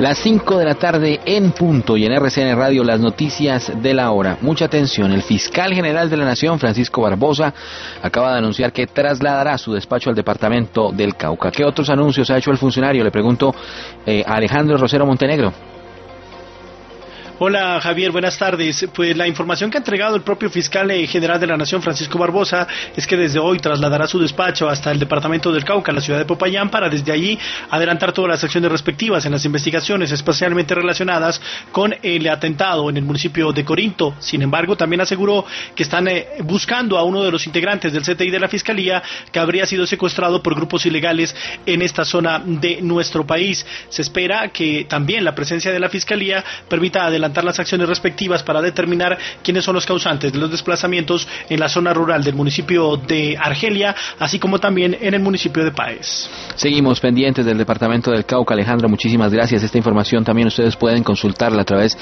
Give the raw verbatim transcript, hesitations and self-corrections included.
Las cinco de la tarde en punto y en R C N Radio las noticias de la hora. Mucha atención, el fiscal general de la Nación, Francisco Barbosa, acaba de anunciar que trasladará su despacho al departamento del Cauca. ¿Qué otros anuncios ha hecho el funcionario? Le pregunto eh, a Alejandro Rosero Montenegro. Hola Javier, buenas tardes. Pues la información que ha entregado el propio fiscal general de la Nación, Francisco Barbosa, es que desde hoy trasladará su despacho hasta el departamento del Cauca, la ciudad de Popayán, para desde allí adelantar todas las acciones respectivas en las investigaciones, especialmente relacionadas con el atentado en el municipio de Corinto. Sin embargo, también aseguró que están eh, buscando a uno de los integrantes del C T I de la Fiscalía que habría sido secuestrado por grupos ilegales en esta zona de nuestro país. Se espera que también la presencia de la Fiscalía permita adelantar las acciones respectivas para determinar quiénes son los causantes de los desplazamientos en la zona rural del municipio de Argelia, así como también en el municipio de Páez. Seguimos pendientes del departamento del Cauca. Alejandro, muchísimas gracias. Esta información también ustedes pueden consultarla a través